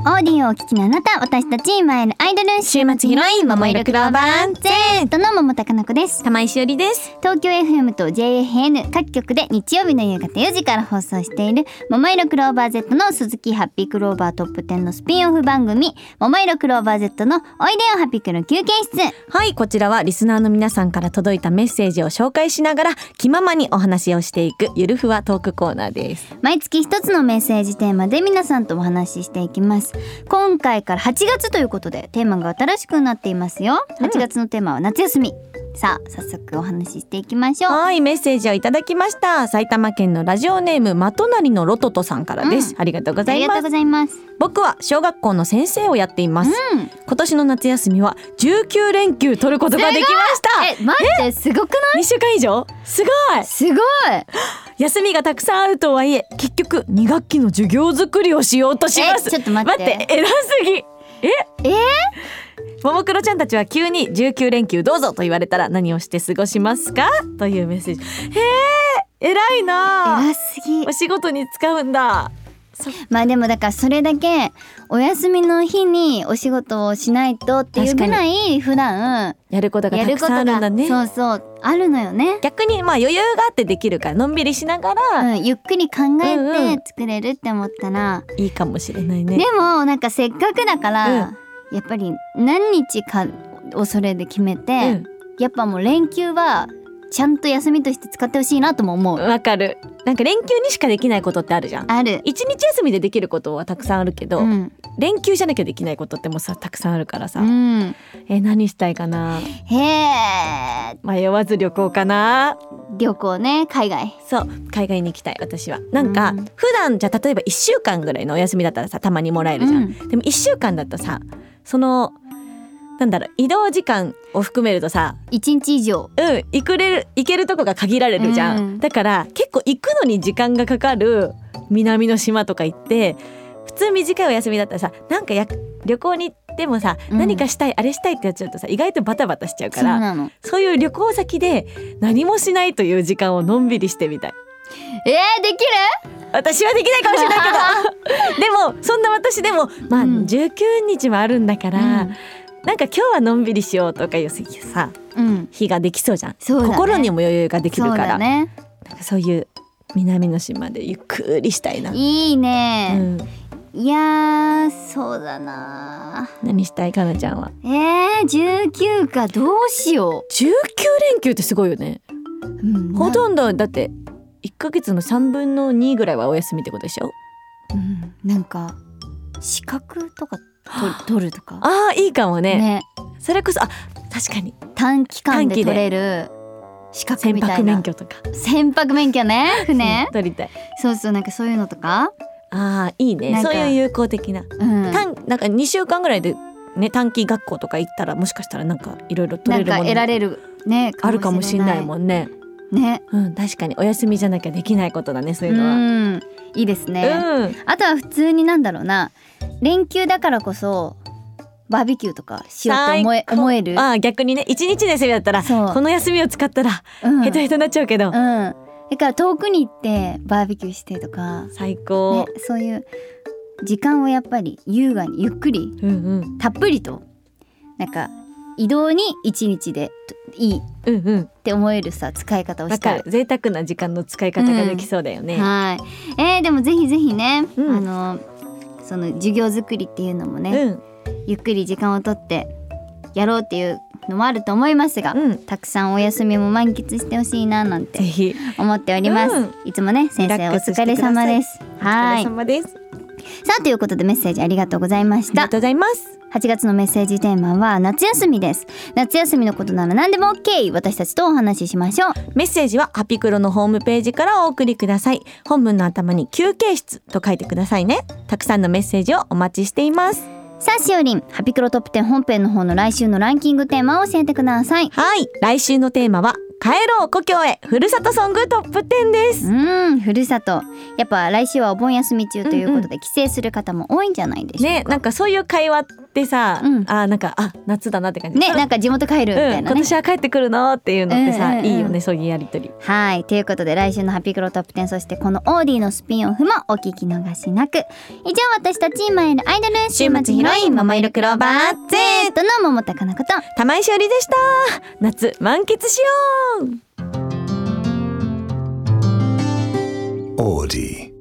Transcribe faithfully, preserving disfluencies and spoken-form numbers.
オーディオをお聞きのあなた、私たちマイルアイドル週末ヒロイン桃色クローバー Z の桃高菜子です。 玉井しおりです。 東京 エフエム と ジェイエフエヌ 各局で日曜日の夕方よじから放送している桃色クローバー Z の鈴木ハッピークローバートップじゅうのスピンオフ番組桃色クローバー Z のおいでよハッピクル休憩室。 はい、こちらはリスナーの皆さんから届いたメッセージを紹介しながら気ままにお話をしていくゆるふわトークコーナーです。 毎月一つのメッセージテーマで皆さんとお話ししていきます。今回からはちがつということでテーマが新しくなっていますよ。はちがつのテーマは夏休み、うん、さあ早速お話ししていきましょう。 はい、メッセージをいただきました。埼玉県のラジオネームまとなりのロトトさんからです、うん、ありがとうございます。 ありがとうございます。 僕は小学校の先生をやっています、うん、今年の夏休みはじゅうきゅうれんきゅう取ることができました。 え、待って、すごくない？ にしゅうかん以上？すごいすごい休みがたくさんあるとはいえ結局に学期の授業作りをしようとします。 え、ちょっと待って待って、偉すぎ。ええももクロちゃんたちは急にじゅうきゅうれんきゅうどうぞと言われたら何をして過ごしますかというメッセージ。へえ、偉いな。 偉すぎ。 お仕事に使うんだ。 まあでもだからそれだけお休みの日にお仕事をしないとっていうぐらい普段やることがたくさんあるんだね。 そうそうあるのよね。 逆にまあ余裕があってできるからのんびりしながら、 うん、ゆっくり考えて作れるって思ったら、 うんうん、いいかもしれないね。 でもなんかせっかくだから、うん、やっぱり何日かをそれで決めて、うん、やっぱもう連休はちゃんと休みとして使ってほしいなとも思う。 わかる。なんか連休にしかできないことってあるじゃん。 ある。 一日休みでできることはたくさんあるけど、うん、連休じゃなきゃできないことってもさたくさんあるからさ、うん、え何したいかな。 へー、 迷わず旅行かな。 旅行ね、海外。 そう海外に行きたい私は。なんか、うん、普段じゃ例えばいっしゅうかんぐらいのお休みだったらさたまにもらえるじゃん、うん、でもいっしゅうかんだとさそのなんだろう移動時間を含めるとさいちにち以上うん行くれる行けるとこが限られるじゃん、うん、だから結構行くのに時間がかかる南の島とか行って普通短いお休みだったらさなんかや旅行に行ってもさ、うん、何かしたいあれしたいってやっちゃうとさ意外とバタバタしちゃうから、 そうなの。 そういう旅行先で何もしないという時間をのんびりしてみたい。 えー、できる？ 私はできないかもしれないけどでもそんな私でもまあ、うん、じゅうきゅうにちもあるんだから、うんなんか今日はのんびりしようとかいうさ、うん、日ができそうじゃん。そうだね、心にも余裕ができるから。そうだね。なんかそういう南の島でゆっくりしたいな。 いいね、うん、いやーそうだな。 何したいかなちゃんは。 えー、じゅうきゅうかどうしよう。 じゅうきゅうれんきゅうってすごいよね、うん、ほとんどだっていっかげつのさんぶんのにぐらいはお休みってことでしょ、 うん、なんか資格とか取るとか。 ああいいかも ね, ねそれこそあ確かに短期間で取れる資格みたいな。 船舶免許とか。 船舶免許ね船取りたい。 そうそうなんかそういうのとか。 ああいいね。そういう有効的な、うん、短なんかにしゅうかんぐらいでね短期学校とか行ったらもしかしたらなんかいろいろ取れるものなんか得られるねあるかもしれないもんね。 ね、 うん、確かにお休みじゃなきゃできないことだねそういうのは。 うんいいですね、うん、あとは普通になんだろうな連休だからこそバーベキューとかしようって思え、思える。 あ逆にね一日の休みだったらこの休みを使ったらヘトヘトになっちゃうけど、うん、 だから遠くに行ってバーベキューしてとか最高、 ね、そういう時間をやっぱり優雅にゆっくり、うんうん、たっぷりとなんか移動に一日でいいって思えるさ使い方をしたい。 贅沢な時間の使い方ができそうだよね、 うん、はいえー、でもぜひぜひね、うん、あのその授業作りっていうのもね、うん、ゆっくり時間をとってやろうっていうのもあると思いますが、うん、たくさんお休みも満喫してほしいななんて思っております、うん、いつもね先生お疲れ様です。 はいお疲れ様です。 さあということでメッセージありがとうございました。 ありがとうございます。 はちがつのメッセージテーマは夏休みです。夏休みのことなら何でも OK。 私たちとお話ししましょう。 メッセージはハピクロのホームページからお送りください。本文の頭に休憩室と書いてくださいね。たくさんのメッセージをお待ちしています。 さあしおりんハピクロトップじゅう本編の方の来週のランキングテーマを教えてください。 はい来週のテーマは帰ろう故郷へふるさとソングトップじゅうです。 うんふるさとやっぱ来週はお盆休み中ということで、うんうん、帰省する方も多いんじゃないでしょうかね。なんかそういう会話っってさ、うん、あなんかあ夏だなって感じね、なんか地元帰るみたいなね、うん、 今年は帰ってくるのっていうのってさ、うんうんうん、いいよね、そういうやりとり。 はい、ということで来週のハピクロトップテン、そしてこのオーディのスピンオフもお聞き逃しなく。以上、私たち今いるアイドル週末ヒロイン桃色クローバー Z の桃田かなこと玉井しおりでした。夏満喫しよう。オーディ